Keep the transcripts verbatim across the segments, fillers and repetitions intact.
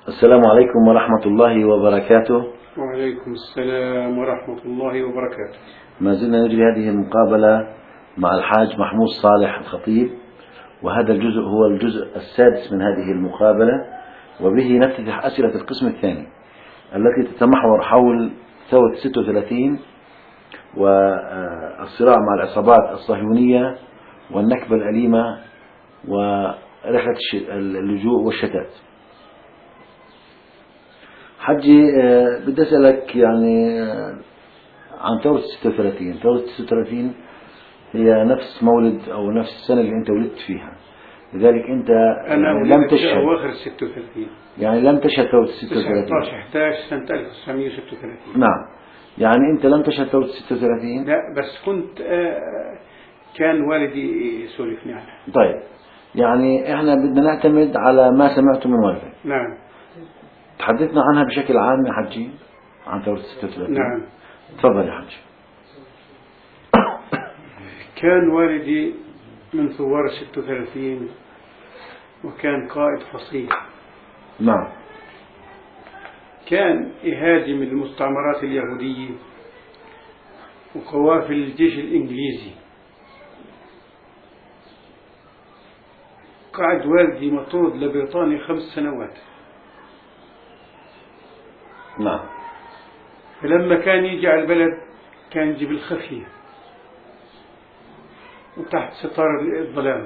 السلام عليكم ورحمة الله وبركاته. وعليكم السلام ورحمة الله وبركاته. ما زلنا نجري هذه المقابلة مع الحاج محمود صالح الخطيب، وهذا الجزء هو الجزء السادس من هذه المقابلة، وبه نفتتح أسئلة القسم الثاني التي تتمحور حول ثورة ستة وثلاثين والصراع مع العصابات الصهيونية والنكبة الأليمة ورحلة اللجوء والشتات. حجي بدي أسألك يعني عن ثورة ستة وثلاثين. ثورة ستة وثلاثين هي نفس مولد أو نفس السنة اللي أنت ولدت فيها، لذلك أنت أنا يعني لم تشهد أواخر ستة وثلاثين، يعني لم تشهد ثورة ستة وثلاثين. تسعة عشر إحدى عشر سنة ألف وتسعمئة وستة وثلاثين. نعم، يعني أنت لم تشهد ثورة ستة وثلاثين. لا، بس كنت آه كان والدي يسولفني عنها. طيب، يعني إحنا بدنا نعتمد على ما سمعته من والدك. نعم. تحدثنا عنها بشكل عام يا حجي، عن ثورة ستة وثلاثين. نعم. تفضل يا حجي. كان والدي من ثوار ستة وثلاثين، وكان قائد فصيح. نعم. كان يهاجم المستعمرات اليهودية وقوافل الجيش الإنجليزي. قعد والدي مطرود لبريطانيا خمس سنوات. نعم. فلما كان يجي على البلد كان يجي بالخفية وتحت ستار الظلام.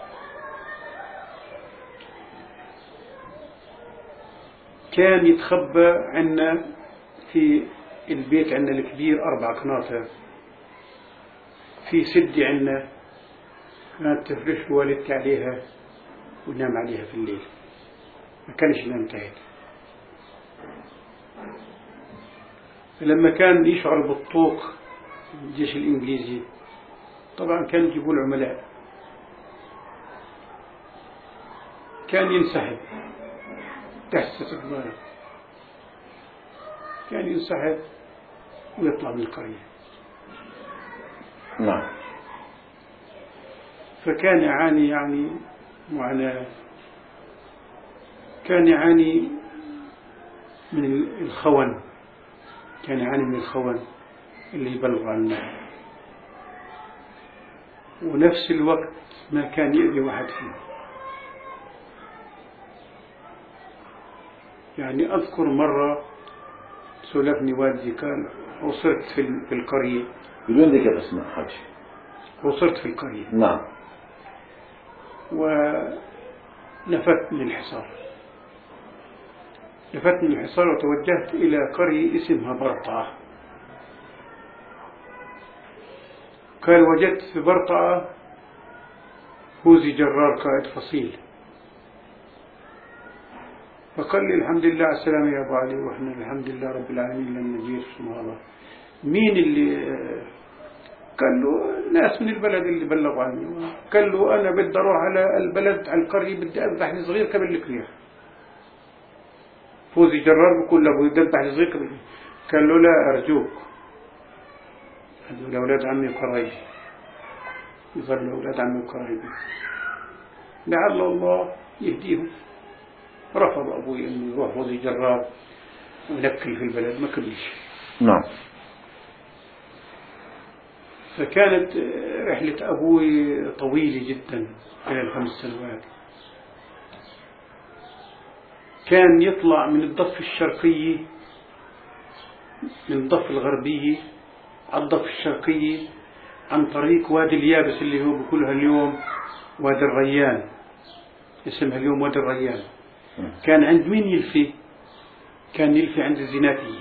كان يتخبى عنا في البيت، عنا الكبير أربع قناطر، في سدة عنا كانت تفرش والدتي عليها ونام عليها في الليل، ما كانش ينام تحت. فلما كان يشعر بالطوق الجيش الإنجليزي طبعا كان يجيبوا العملاء، كان ينسحب تحت ستر الظلام، كان ينسحب ويطلع من القرية. نعم. فكان يعاني يعني معاناة، كان يعاني من الخون، كان يعاني من الخون اللي يبلغ عنه، ونفس الوقت ما كان يؤذي واحد فيه. يعني أذكر مرة سولفني والدي، كان وصلت في القرية. بدون ذكر اسماء حاجي. وصلت في القرية. نعم. ونفتني الحصار، لفتني الحصار وتوجهت إلى قرية اسمها برطعة. قال وجدت في برطعة هوزي جرار قائد فصيل، فقال لي الحمد لله على السلامة يا أبو علي، وإحنا الحمد لله رب العالمين لم نجير. سبحان الله. مين اللي؟ قال له ناس من البلد اللي بلغوا عني. قال له أنا بدي أروح على البلد، على القرية، بدي أذبح لي صغير قبل الكريح. فوزي جرار بقول له بدي أذبح لي صغير قبل. قال له لا أرجوك، هذول أولاد عمي وقرايبي، يظلوا أولاد عمي وقرايبي، لعل الله يهديهم. رفض أبوي أنه يروح فوزي جرار ونكل في البلد، ما كلش. نعم. فكانت رحلة أبوي طويلة جدا خلال خمس سنوات. كان يطلع من الضفة الشرقية، من الضفة الغربية على الضفة الشرقية عن طريق وادي اليابس اللي هو بقولها اليوم وادي الريان، اسمها اليوم وادي الريان. كان عند مين يلفي؟ كان يلفي عند الزناتية،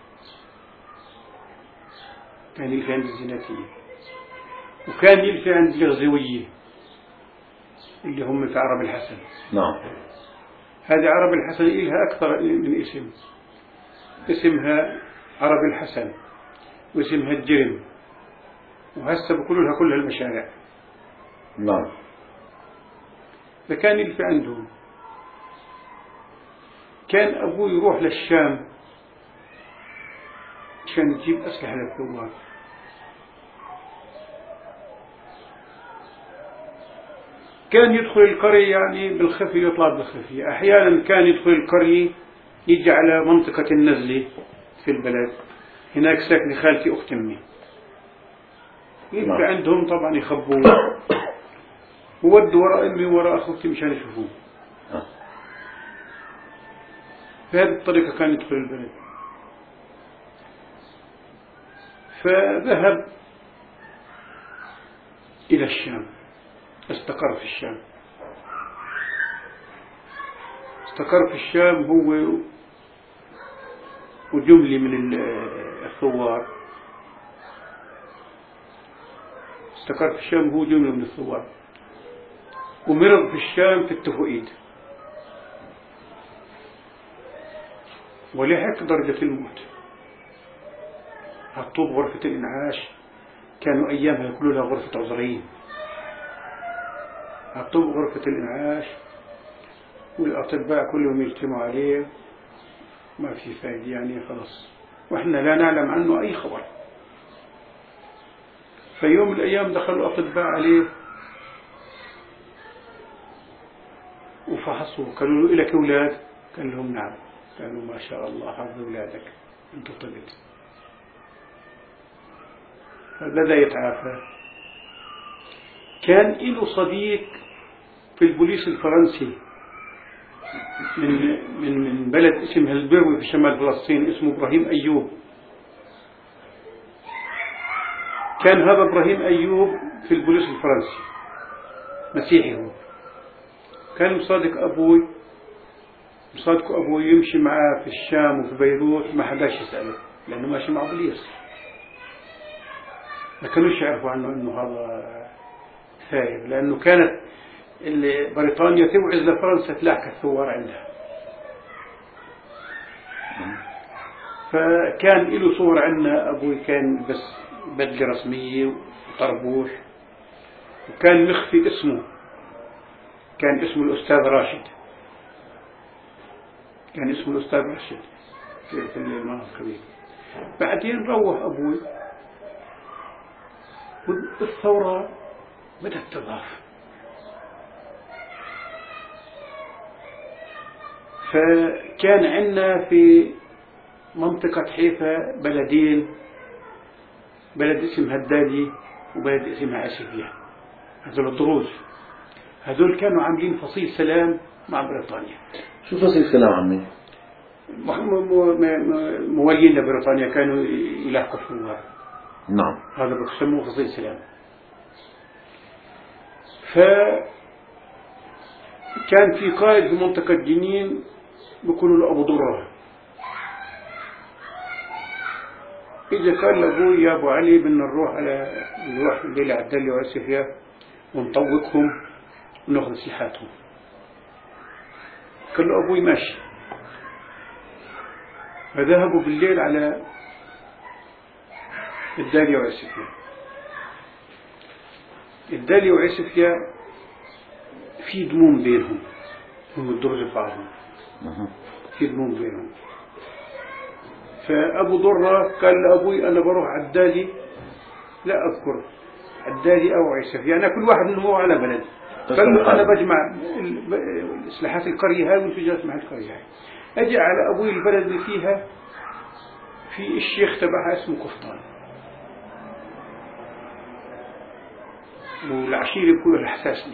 كان يلفي عند الزناتية، وكان يلفي عند الغزوية اللي هم في عرب الحسن. نعم. هذه عرب الحسن إلها أكثر من اسم، اسمها عرب الحسن واسمها الجرم، وهسه بقولوا لها كلها المشارع. نعم. فكان يلفي عندهم. كان أبوي يروح للشام عشان يجيب أسلحة للثوار. كان يدخل القرية يعني بالخفي ويطلع بالخفي. أحيانا كان يدخل القرية يجي على منطقة النزلة في البلد، هناك ساكنة خالتي أخت أمي، يبقى عندهم طبعا يخبوه وودوا وراء أمي وراء أخوتي مشان يشوفوه. بهذه الطريقة كان يدخل البلد. فذهب إلى الشام، استقر في الشام. استقر في الشام هو وجملة من الثوار. استقر في الشام هو جملة من الثوار، ومرض في الشام في التفوئيد، ولحق درجة الموت. حطوه بغرفة الإنعاش، كانوا أيامها يقولوا لها غرفة عذرين. حطوه بغرفة الإنعاش والأطباء كلهم يجتمعوا عليه، ما في فائدة يعني خلاص، وإحنا لا نعلم عنه أي خبر. في يوم من الأيام دخلوا أطباء عليه وفحصوا، قالوا له إلك أولاد؟ قال لهم نعم. قالوا ما شاء الله حظ أولادك، أنت طبت. فبدأ يتعافى. كان له صديق في البوليس الفرنسي من من من بلد اسمها البروي في شمال فلسطين، اسمه إبراهيم أيوب. كان هذا إبراهيم أيوب في البوليس الفرنسي، مسيحي هو. كان مصادق أبوي، مصادق أبوي يمشي معاه في الشام وفي بيروت، ما حداش يسأله لأنه ماشي مع بوليس. ما كانوش يعرفوا عنه أنه هذا ثائب، لأنه كانت بريطانيا توعز لفرنسا تلاحق الثوار عندها. فكان له صور عندنا. أبوي كان بس بدلة رسمية وطربوش، وكان مخفي اسمه، كان اسمه الأستاذ راشد، كان اسمه الأستاذ راشد في المناطق الكبيرة. بعدين روح أبوي والثورة بدأت تضعف. فكان عندنا في منطقة حيفا بلدين، بلد اسمها الدالي وبلد اسمها عسفية. هذول الدروز، هذول كانوا عاملين فصيل سلام مع بريطانيا. شو فصيل سلام عمي؟ موالين لبريطانيا، كانوا يلاحقوا الثوار. نعم. هذا بيسموه فصيل سلام. فكان في قائد في منطقة جنين بيقولوا له أبو ضرة. إذا قال لأبوي يا أبو علي بدنا نروح على نروح الليلة على الدالي وعسفية ونطوقهم ونأخذ سلاحاتهم. قال له أبوي ماشي. فذهبوا بالليل على الدالي وعسفية. الدالي وعسفية في دموم بينهم، هم الدرج بعضهم، في دموم بينهم. فأبو ضرة قال لأبوي أنا بروح على الدالي، لا أذكر الدالي أو عسفية، أنا كل واحد منهم على بلد. قال له أنا بجمع إصلاحات القرية هاي وانفجارات مع القرية هاي. أجي على أبوي البلد اللي فيها في الشيخ تبعها اسمه قفطان، والعشيرة بيقولوا الحساسني.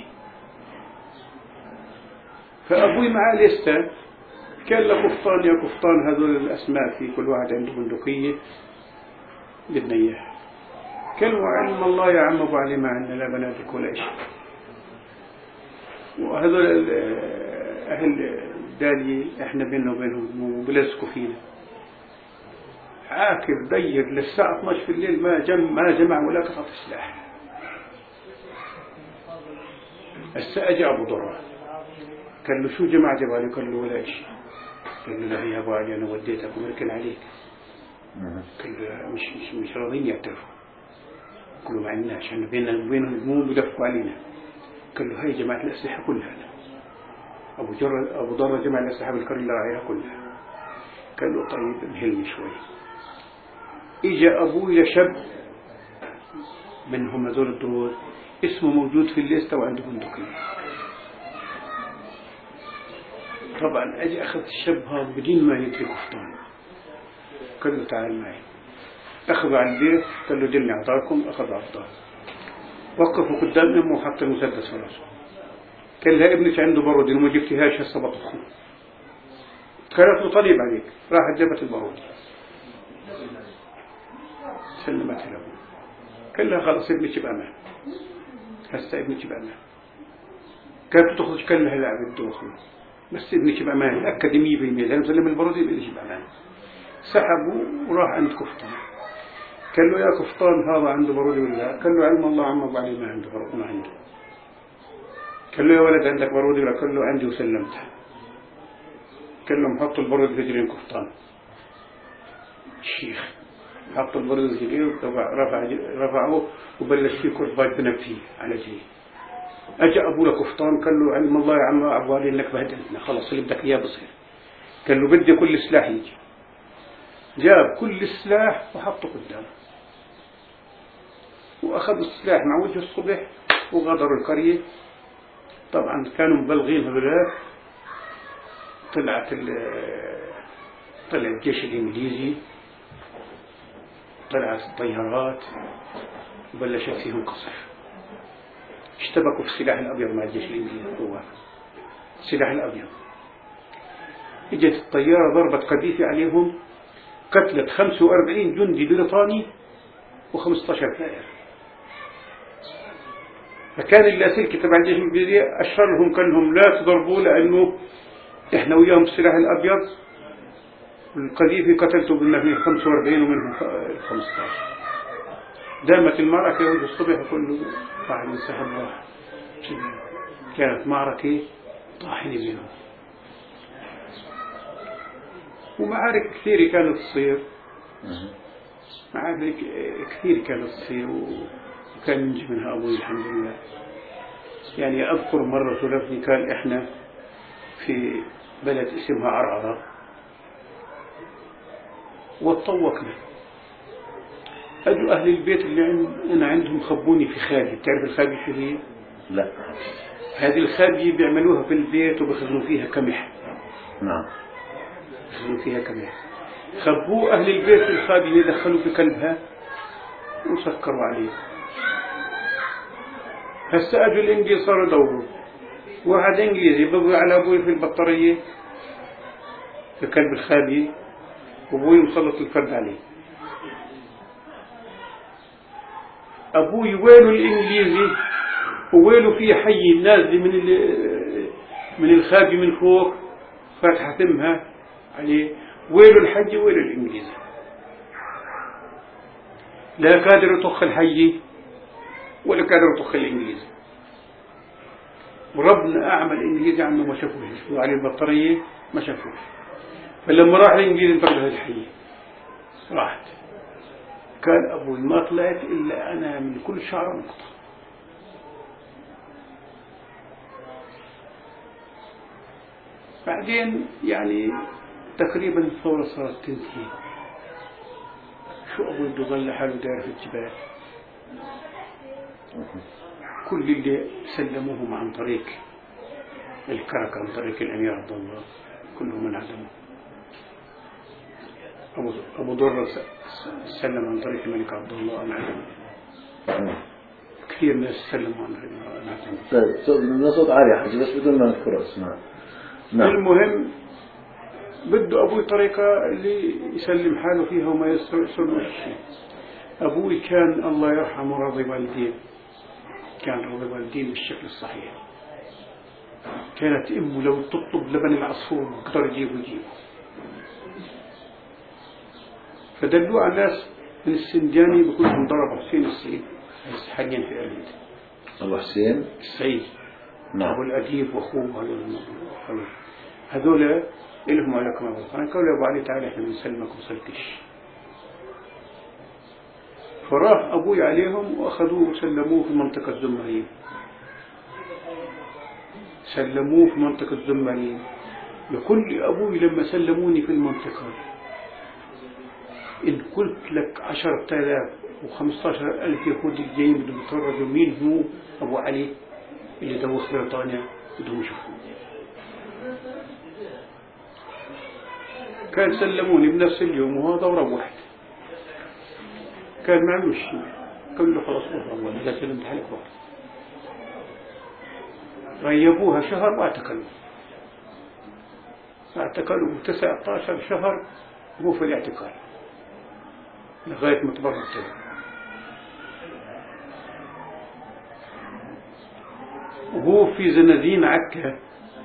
فأبوي معاه لستة، كان له قفطان يا قفطان، هذول الأسماء في كل واحد عنده بندقية بدنا إياها. كلمة علم الله يا عم أبو علي ما عندنا لا بناتك ولا شيء. وهذول أهل دالي إحنا بيننا وبينهم وبلزقوا فينا. عاكر ضيق للساعة اثناشر في الليل ما جمع ما جمع ولا قطعة سلاح. هسه أجى أبو ضرة قال له شو جماعة جبالي؟ قال له ولا شيء. قال له لا يا أبو علي أنا وديتك ومركن عليك. قال له مش مش مش راضين يعترفوا. قالوا ما عندناش، احنا بيننا وبينهم دموم بدفقوا علينا. قال له هاي جماعة الأسلحة كلها. أبو جر أبو ضرة جمع الأسلحة بالقرية اللي راعيها كلها. قال له طيب انهلني شوي. إجا أبوي لشاب منهم هذول الدروز اسمه موجود في الليستة وعنده بندقية. طبعا أجي أخذ الشاب هذا بدين ما يدري كفتان، قال له تعال معي. أخذوا على البيت، قال له دلني عطاكم، أخذ عطاه، وقفوا قدام أمه وحط المسدس في راسه. قال لها ابنك عنده برودي وما جبتهاش هسه بطخه. قالت له طليب عليك، راحت جابت البرودي سلمتها له. قال لها خلاص ابنك بأمان، هسه ابنك بأمان. كانت تخرج، قال لها لا بده أخرج بس ابنك بأمان، تأكد مية بالمية لأنه سلم البرودي ابنك بأمان. سحبوا وراح عند كفتان، قال له يا كفتان هذا عنده برودي ولا لا؟ قال له علم الله عمض عليه ما عنده برودي، ما عنده. قال له يا ولد عندك برودي ولا؟ قال له عندي وسلمته. قال لهم حطوا البرودي في رجلين كفتان. الشيخ حط البرودي في رجليه ورفع رفعه وبلش فيه كرباج بنفسه على رجليه. اجى ابو لكفتان قال له علم الله يا عم عبالي انك بهدلتنا، خلاص اللي بدك اياه بصير. قال له بدي كل سلاح يجي. جاب كل السلاح وحطه قدامه، واخذوا السلاح مع وجه الصبح وغادروا القرية. طبعا كانوا مبلغين هذولاك. طلعت طلع الجيش الانجليزي، طلعت الطيارات وبلشت فيهم قصف. اشتبكوا في السلاح الابيض مع الجيش الانجليزي، هو السلاح الابيض. اجت الطيارة ضربت قذيفة عليهم، قتلت خمسة وأربعين جندي بريطاني وخمسة عشر ثائر. فكان اللاسلكي تبع الجيش الانجليزي اشهرهم قال لهم لا تضربوا لانه احنا وياهم السلاح الابيض، والقذيفة قتلته بالنفي خمسة وأربعين ومنهم خمسة عشر. دامت المعركة وجه الصبح كله بعد انسحب راح. كانت معركة طاحنة بينهم، ومعارك كثيرة كانت تصير، معارك كثير كانت تصير وكان ينجي منها أبوي الحمد لله. يعني أذكر مرة سلفني كان إحنا في بلد اسمها عرعرة واتطوقنا. أجوا أهل البيت اللي عند... أنا عندهم خبوني في خابية. تعرف الخابية شو هي؟ لا. هذه الخابية بيعملوها في البيت وبيخزنوا فيها كمح. نعم. بيخزنوا فيها كمح. خبوه أهل البيت في الخابية، دخلوا في كلبها وسكروا عليه. هسه أجوا الإنجليز صاروا يدوروا. واحد إنجليزي بقوا على أبوي في البطارية في كلب الخابية، وأبوي مسلط الفرد عليه. أبوي ويله الإنجليزي وويله فيه حي نازل من من الخابي من فوق فاتحة تمها عليه. ويله الحي ويله الإنجليزي، لا قادر يطخ الحي ولا قادر يطخ الإنجليزي. وربنا أعمى الإنجليزي عنه ما شافوش، عليه البطارية ما شافوش. فلما راح الإنجليزي انتقل الحي راحت. كان أبوي ما طلعت إلا أنا من كل شعر نقطة. بعدين يعني تقريبا الثورة صارت تنتهي. شو أبوي بده يضل حاله داير في الجبال. كل اللي سلموهم عن طريق الكرك، عن طريق الأمير عبد الله، كلهم انعدموا. أبو أبو ضرة سلم عن طريق الملك عبد الله انعدم. كثير ناس سلموا عن انعدم. لا صوت عالي حاجة بس بدون ما نذكر اسماء. نعم. المهم بده أبوي طريقة اللي يسلم حاله فيها وما يسر شيء. أبوي كان الله يرحمه راضي والدين، كان راضي والدين بالشكل الصحيح. كانت أمه لو تطلب لبن العصفور بقدر يجيبه يجيبه. فدلوا على ناس من السندياني بكلهم ضرب حسين السعيد حاليا في أليد. أبو حسين السعيد نعم. أبو الأديب وأخوه هذول إلهم عليكم أبو أنا قالوا يا أبو علي تعالى إحنا بنسلمك وصلتش. فراح أبوي عليهم وأخذوه وسلموه في منطقة زمرين. سلموه في منطقة زمرين. يقول أبوي لما سلموني في المنطقة إن قلت لك عشرة آلاف وخمسة عشر ألف يهودي جايين بدهم يتفرجوا مين هو أبو علي اللي دوخ بريطانيا بدهم يشوفوه. كان سلموني بنفس اليوم وهذا وروحت. كان ما عملوش شيء، قال له خلاص روح إذا سلمت حالك روح. غيبوها شهر واعتقلوا اعتقلوا تسعة عشر شهر هو في الاعتقال لغاية ما تبرد. وهو في زنازين عكا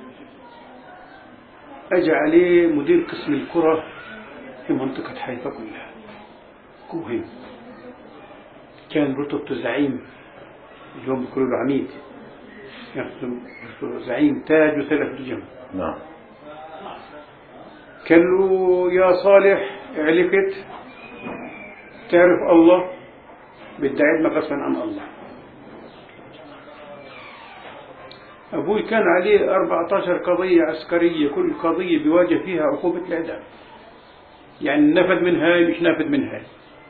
أجى عليه مدير قسم الكرة في منطقة حيفا كلها كوهين، كان رتبته زعيم، اليوم بيقولوا له عميد، يعني زعيم تاج وثلاث جم. نعم. قال له يا صالح علكت تعرف الله بدي عيد غصبا عن الله. أبوي كان عليه أربعة عشر قضية عسكرية، كل قضية بيواجه فيها عقوبة الإعدام، يعني نفذ من هاي مش نافذ من هاي.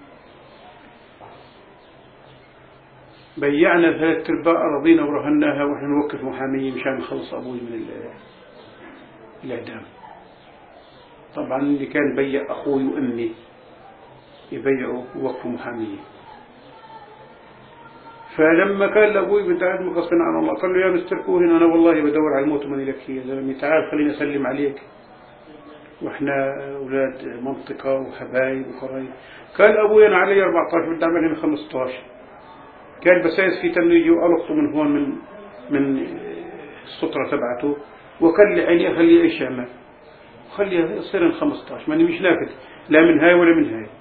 بيعنا ثلاث ارباع أراضينا ورهناها ونحن نوقف محامية مشان نخلص أبوي من الإعدام. طبعا اللي كان بيع أخوي وأمي يبيعوا ووقفوا محامية. فلما كان لأبوي بدي عدم غصبا عن الله قال له يا مستر كوهن أنا والله بدور على الموت من لك يا زلمة، تعال خلينا أسلم عليك وإحنا أولاد منطقة وحبايب وقرايب. قال أبوي أنا علي أربعة عشر بدي أعمل هنا خمسة عشر. كان بسايس في تمنيجي وألقطه من هون من من السطرة تبعته وقال لي عيني أخليه إيش يعمل خليه يصير خمسة عشر، ماني مش نافذ لا من هاي ولا من هاي.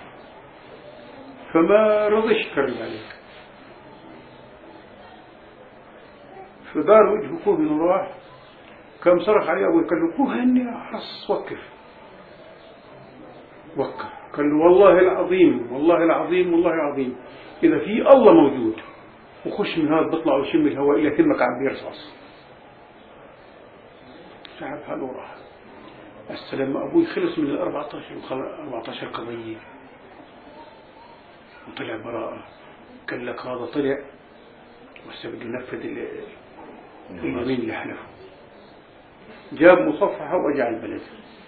فما رضيش يكرم عليك. فدار وجهه كوهن وراح، كم صرخ عليه أبوي قال له كوهن حص وقف وقف. قال له والله العظيم والله العظيم والله العظيم إذا في الله موجود وخش من هذا بطلع وشم الهواء إلى كلمك عم بيرصص. سحب حاله وراح. السلام أبوي خلص من الأربعة عشر أربعة عشر قضية وطلع براءة. قال لك هذا طلع وهسه بده ينفذ اليمين اللي حلفه. جاب مصفحة وأجى على البلد،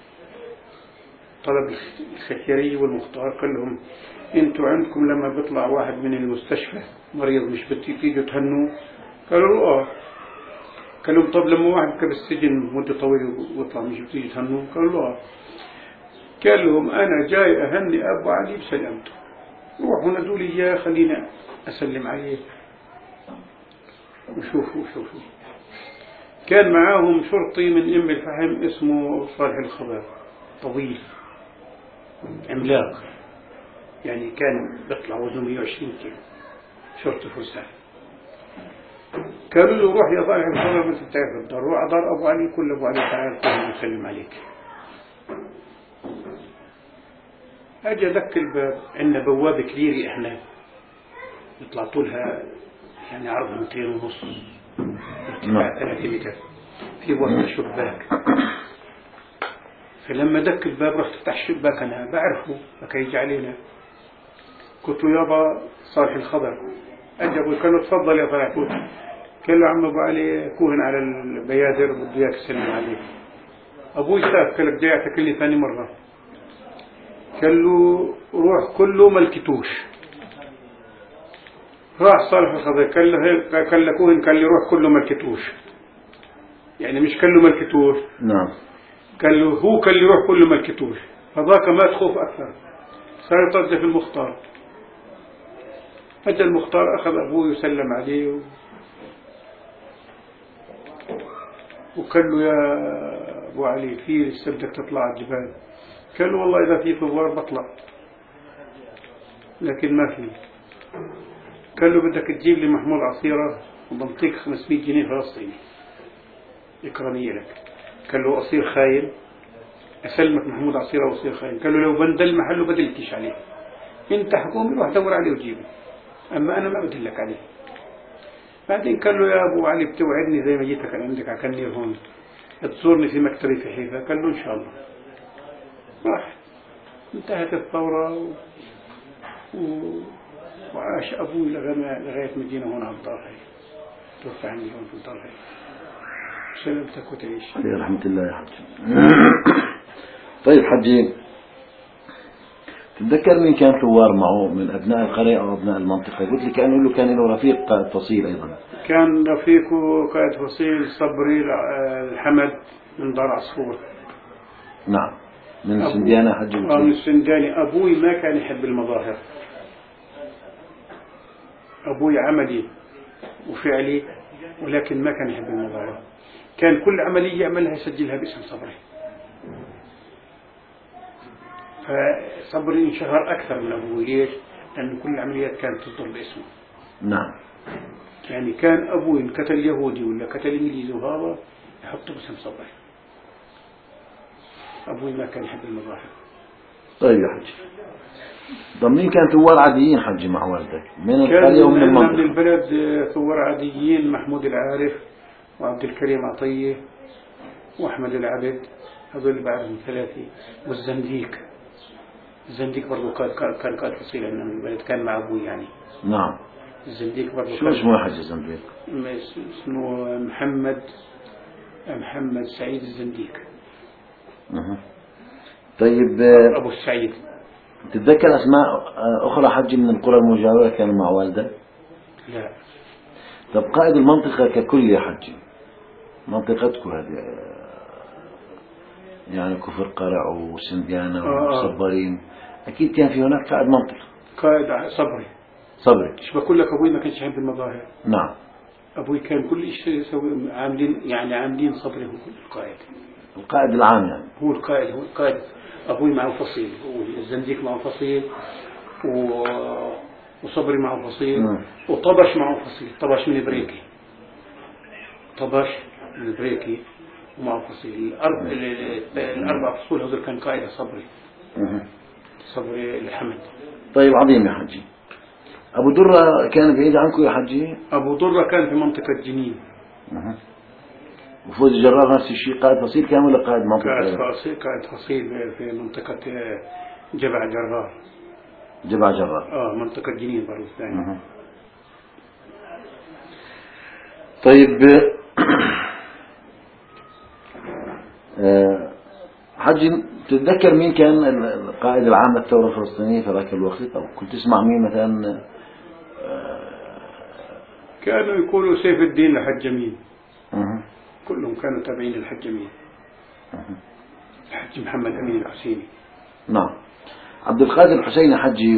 طلب الختياري والمختار قال لهم انتوا عندكم لما بيطلع واحد من المستشفى مريض مش بتيجوا تهنوه؟ قالوا له اه. قال لهم طب لما واحد كان بالسجن مدة طويلة ويطلع مش بتيجي تهنوه؟ قالوا له اه. قال لهم انا جاي اهني ابو علي بسلامته، روحوا نادوا لي اياه خلينا اسلم عليه وشوفوا وشوفوا. كان معاهم شرطي من ام الفحم اسمه صالح الخضر، طويل عملاق، يعني كان بيطلع وزنه مئة وعشرين كيلو، شرطي فرسان. قالوا له روح يا صالح الخضر ما تعرف الدار، روح على دار ابو علي كل ابو علي تعال كل يسلم عليك. اجى دق الباب، عندنا بوابه كبيره احنا يطلع طولها يعني عرضها مترين ونص ارتفاع ثلاثة متر، في وسط شباك. فلما دق الباب رحت فتح الشباك، انا بعرفه فكيجي علينا. قلت له يابا صالح الخضر. اجى ابوي قال له تفضل يا صالح. قال له عم ابو علي كوهن على البيادر بده اياك تسلم عليه. ابوي ساف قال لك بدي اعتقلني ثاني مره. قال له روح كله ملكتوش. راح صالح الخضر قال له قال له كوهن قال لي روح كله ملكتوش، يعني مش قال له ملكتوش. نعم. قال له هو قال لي روح كله ملكتوش. فذاك ما تخوف اكثر، صار يطرد في المختار. اجى المختار اخذ ابوي وسلم عليه و... وقال له يا ابو علي في لسه بدك تطلع على الجبال؟ قال له والله اذا في ثوار بطلع لكن ما في. قال له بدك تجيب لي محمود عصيرة وبنطيك خمسمئة جنيه فلسطيني إكرامية لك. قال له أصير خاين؟ أسلمك محمود عصيرة وأصير خاين؟ قال له لو بندل محله بدلتش عليه، أنت حكومي روح دور عليه وجيبه، أما أنا ما بدلك عليه. بعدين قال له يا أبو علي بتوعدني زي ما جيتك عندك على كنير هون تزورني في مكتبي في حيفا؟ قال له إن شاء الله. راح انتهت الثورة و... و... وعاش أبوي لغاية مدينة هون على الدار هاي، توفى عني هون في الدار هاي. سلمتك وتعيش. رحمة الله يا حبيبي. طيب حجي، تتذكر مين كان ثوار معه من أبناء القرية أو أبناء المنطقة؟ قلت لي كان له كان له رفيق قائد فصيل أيضا. كان رفيقه قائد فصيل صبري الحمد من دار عصفور. نعم، من السنديانة حجي. آه من السنداني. أبوي ما كان يحب المظاهر، أبوي عملي وفعلي، ولكن ما كان يحب المظاهر. كان كل عملية يعملها يسجلها باسم صبري، فصبري انشهر أكثر من أبوي. ليش؟ لأن كل العمليات كانت تصدر باسمه. نعم. يعني كان أبوي إن قتل يهودي ولا قتل إنجليزي وهذا يحطه باسم صبري. أبوي ما كان يحب المظاهر. طيب يا حجي، طب مين كان ثوار عاديين حجي مع والدك من القرية ومن المنطقة؟ من البلد ثوار عاديين، محمود العارف وعبد الكريم عطية وأحمد العبد، هذول بعدهم ثلاثة، والزنديق. الزنديق برضو كان قائد فصيل من البلد، كان مع أبوي يعني. نعم. الزنديق برضو شو اسمه يا حجي الزنديق؟ اسمه محمد محمد سعيد الزنديق. أه. طيب أبو السعيد. تتذكر أسماء أخرى حجي من القرى المجاورة كانوا مع والدك؟ لا. طب قائد المنطقة ككل يا حجي، منطقتكم هذه يعني كفر قرع وسنديانة وصبرين، أكيد كان في هناك قائد منطقة. قائد صبري. صبري. شو بقول لك، أبوي ما كانش يحب المظاهر. نعم. أبوي كان كل شيء يسوي عاملين، يعني عاملين صبري هو القائد. القائد العام يعني. هو القائد، هو القائد. أبوي معه فصيل، والزنديق معه فصيل، و... وصبري معه فصيل، م. وطبش معه فصيل. طبش من بريكي، طبش من بريكي ومعه فصيل. الأربع الأربع فصول هذول كان قائد صبري. م. صبري الحمد. طيب عظيم يا حجي. أبو درة كان بعيد عنكم يا حجي؟ أبو درة كان في منطقة جنين. م. وفوز الجرار نفس الشيء، قائد فصيل كان ولا قائد منطقة؟ قائد فصيل، قائد فصيل في منطقة جبع جرار. جبع جرار. آه منطقة جنين برضو الثانية. طيب أه حجي، تتذكر مين كان القائد العام للثورة الفلسطينية في ذاك الوقت، أو كنت تسمع مين مثلا؟ أه كانوا يقولوا سيف الدين لحج أمين. أه كلهم كانوا تابعين للحج أمين. أه الحج محمد أمين الحسيني. نعم. عبد القادر الحسيني حجي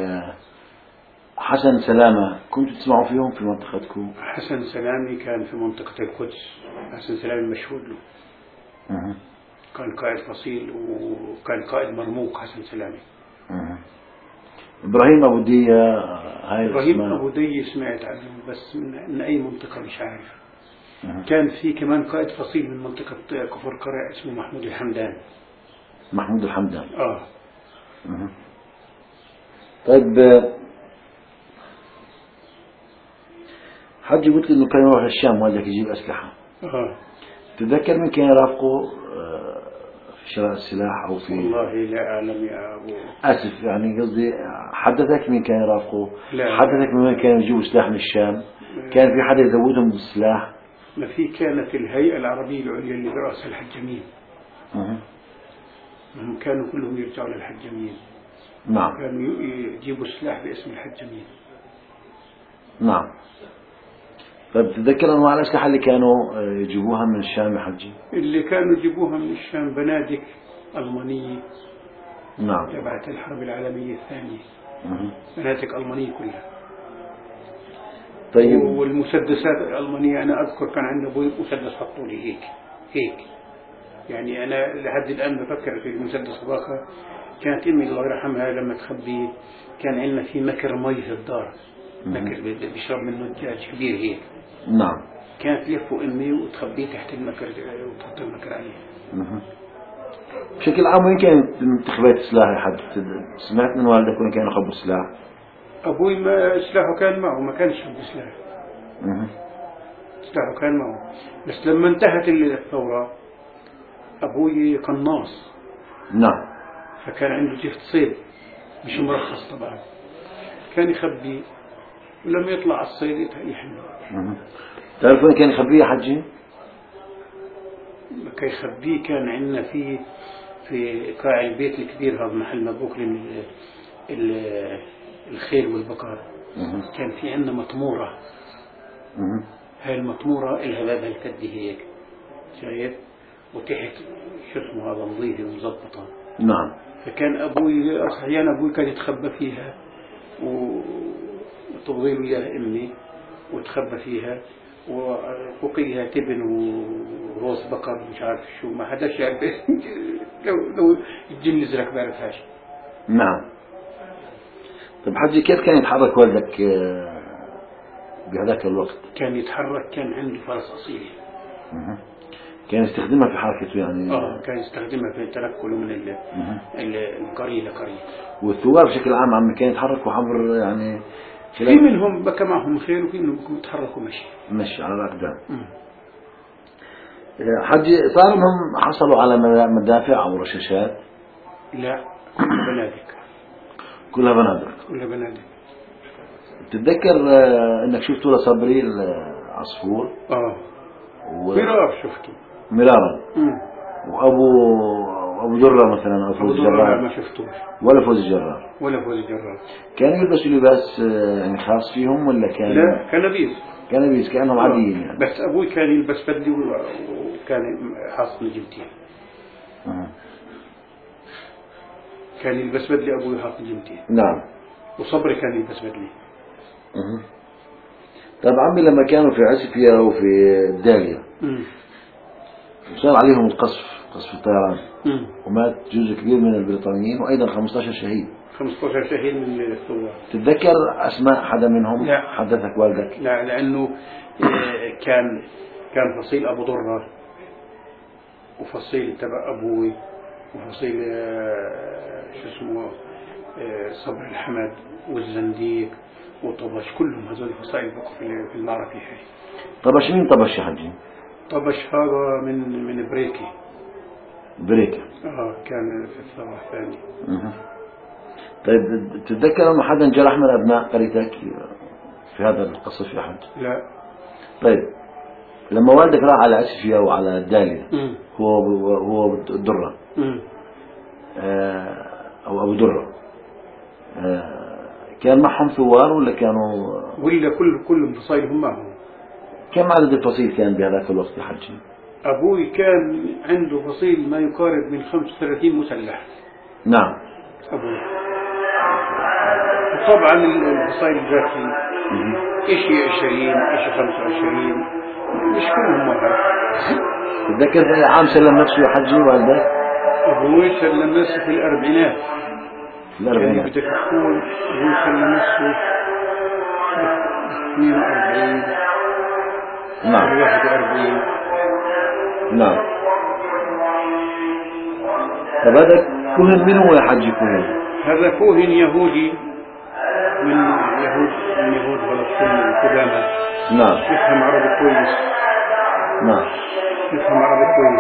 وحسن سلامة كنتوا تسمعوا فيهم في منطقتكم؟ حسن سلامي كان في منطقة القدس. حسن سلامي مشهود له. أه. كان قائد فصيل وكان قائد مرموق حسن سلامي. أه. إبراهيم أبو دية، هاي إبراهيم أبو دية سمعت عنه بس من, من أي منطقة مش عارف. أه. كان في كمان قائد فصيل من منطقة كفر قرع اسمه محمود الحمدان. محمود الحمدان. آه. أه. طيب حجي، قلت لي إنه كان يروح الشام والدك يجيب أسلحة. آه. تتذكر من كان يرافقه في شراء السلاح أو في؟ والله لا أعلم يا أبو. آسف يعني قصدي، حدثك من كان يرافقه؟ لا. حدثك من وين كانوا يجيبوا سلاح من الشام؟ كان في حدا يزودهم بالسلاح؟ ما في، كانت الهيئة العربية العليا اللي برأسها الحجامين. أه. هم كانوا كلهم يرجعوا للحجامين. نعم. كانوا يجيبوا السلاح باسم الحجامين. نعم. طيب تتذكر أنواع الأسلحة اللي كانوا يجيبوها من الشام يا حجي؟ اللي كانوا يجيبوها من الشام بنادق ألمانية. نعم. تبعت الحرب العالمية الثانية. أه. بنادق ألمانية كلها. طيب. والمسدسات الألمانية أنا أذكر كان عند أبوي مسدس حطوا لي هيك هيك، يعني أنا لحد الآن بفكر في المسدس هذاك. كانت أمي الله يرحمها لما تخبيه كان عندنا في مكر مي في الدار، مكر بيشرب منه الدجاج كبير هيك. نعم. كانت تلفه أمي وتخبيه تحت المكر وتحط المكر عليه. أه. بشكل عام وين كانت انتخابات السلاح يا حج؟ سمعت من والدك وين كانوا يخبوا السلاح؟ أبوي ما سلاحه كان معه، ما كانش يخبي سلاح. أه. سلاحه كان معه، بس لما انتهت الثورة أبوي قناص. نعم. فكان عنده جهة صيد مش مرخص طبعا، كان يخبي ولما يطلع على الصيد يحمل. أه. تعرف وين كان يخبيه يا حجي؟ كان يخبيه كان عندنا في في قاع البيت الكبير هذا محل مبروك لل ال- الخيل والبقر. مهم. كان في عندنا مطمورة، مهم. هاي المطمورة إلها بابها الكدي هيك شايف، وتحت شو اسمه هذا نظيفة ومظبطة. نعم. فكان أبوي أحيانا أبوي كان يتخبى فيها و- وتفضي له إياها أمي وتخبى فيها، وفوقيها تبن وروس بقر مش عارف شو، ما حداش يعرف لو لو الجن نزلك بعرفهاش. نعم. طيب حجي، كيف كان يتحرك والدك آه، بهذاك الوقت؟ كان يتحرك، كان عنده فرس أصيل. مهم. كان يستخدمها في حركته يعني؟ اه كان يستخدمها في تنقله من ال- مهم. ال- القرية لقرية. والثوار بشكل عام عم كان يتحركوا عبر يعني في منهم بكى معهم خير وفي منهم يتحركوا مشي مشي على الأقدام. مم. حجي، صار انهم حصلوا على مدافع او رشاشات؟ لا كلها بنادق. كلها بنادق. كلها بنادق. بتتذكر آه، انك شفت ولا صبري العصفور؟ اه و... مرار شفته. مرارا. مم. وابو ابو درة مثلا او أبو فوز درة الجرار؟ ما شفتوش. ولا فوز الجرار؟ ولا فوز الجرار. كانوا يلبسوا لباس آه، يعني خاص فيهم ولا كان؟ لا كان لبيس. كانوا يلبس كانهم عاديين يعني. بس أبوي كان يلبس بدلي و- وكان حاصل جلتين. آه. كان يلبس بدلي أبوي حاصل جلتين. نعم. وصبري كان يلبس بدلي. مه. طيب عمي، لما كانوا في عسفية وفي الدالية مم. صار عليهم القصف، قصف الطيران، مم. ومات جزء كبير من البريطانيين وأيضا خمسة عشر شهيد. خمسة عشر شهيد من الثوار. تتذكر أسماء حدا منهم؟ لا. حدثك والدك؟ لا لأنه آه، كان كان فصيل أبو ضرة وفصيل تبع أبوي وفصيل آه، شو اسمه آه، صبر الحمد والزنديق وطبش، كلهم هذول فصائل بقوا في في المعركة هاي. طبش مين طبش يا حجي؟ طبش هذا من من بريكي. بريكا. اه كان في الثورة الثانية. مه. طيب تتذكر أنه حدا انجرح من أبناء قريتك في هذا القصف يا حج؟ لا. طيب لما والدك راح على عسفية وعلى الدالية، مم. هو هو الدرة مم. آه، أو أبو درة، آه، كان معهم ثوار ولا كانوا؟ ولا كل كل فصائلهم معهم. كم عدد الفصيل كان بهذاك الوقت يا حجي؟ أبوي كان عنده فصيل ما يقارب من خمسة وثلاثين مسلح. نعم. أبوي. وطبعا الفصائل الجافي إشي عشرين إشي خمسة وعشرين، مش كلهم واحد. تتذكر في أي عام سلم نفسه يا حجي والدك؟ أبوي سلم نفسه في الأربعينات. في يعني الأربعينات. بدك تقول أبوي سلم نفسه اثنين وأربعين نعم. واحد وأربعين. نعم. طب هذا كهن من هو يا حجي كهن؟ هذا كوهن يهودي من يهود من يهود فلسطين القدامى. نعم. يفهم عربي كويس. نعم. يفهم عربي كويس.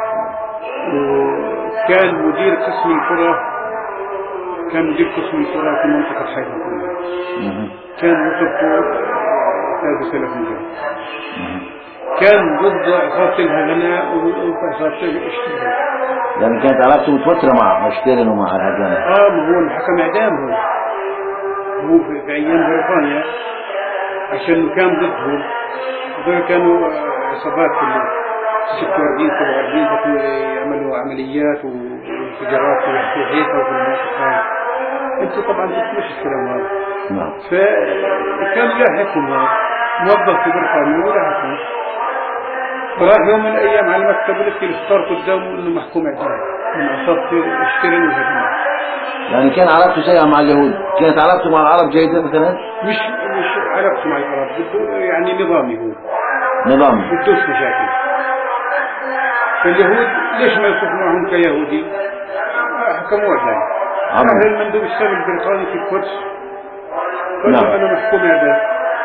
وكان مدير قسم القرى، كان مدير قسم القرى في منطقة حيفا كلها. مه. كان رتبته ثالث ثلاث مجال. مه. كان ضد عصابة الهغناء وعصابة الاشتراك. يعني كانت علاقته متوترة مع اشتيرن ومع الهجانة. اه ما هو الحكم اعدام هو هو في, في ايام بريطانيا عشان كان ضدهم. هذول كانوا عصابات في ستة وأربعين سبعة وأربعين بكوا يعملوا عمليات وانفجارات في هيفا وفي المناطق هاي. انت طبعا مش الكلام هذا. نعم. فكان لاحقهم موظف في بريطانيا ولاحقهم. فراح يوم من الايام على المكتب ولقي الاختار قدامه انه محكوم اعدام من عصابة اشتري وهجمة. يعني كان علاقته سيئة مع اليهود، كانت علاقته مع العرب جيدة مثلا؟ مش مش علاقته مع العرب، بده يعني نظامي هو. نظام. بدوش مشاكل. فاليهود ليش ما يصف معهم كيهودي؟ حكموا اعدام. راح المندوب السامي البريطاني في القدس قال له انا محكوم اعدام.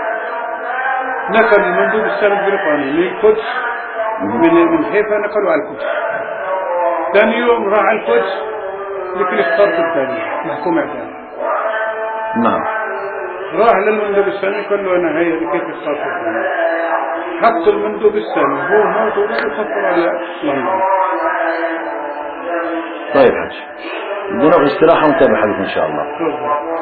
نقل المندوب السامي البريطاني من القدس من من حيفا نقلوا على القدس. ثاني يوم راح على القدس لكن اختار الثاني محكوم اعدام. نعم. راح للمندوب السامي قال له انا هي كيف اخترت الثاني. حط المندوب السامي هو موت ولا يخطر على لندن. طيب حاج بدنا ناخذ استراحة ونتابع حديث إن شاء الله.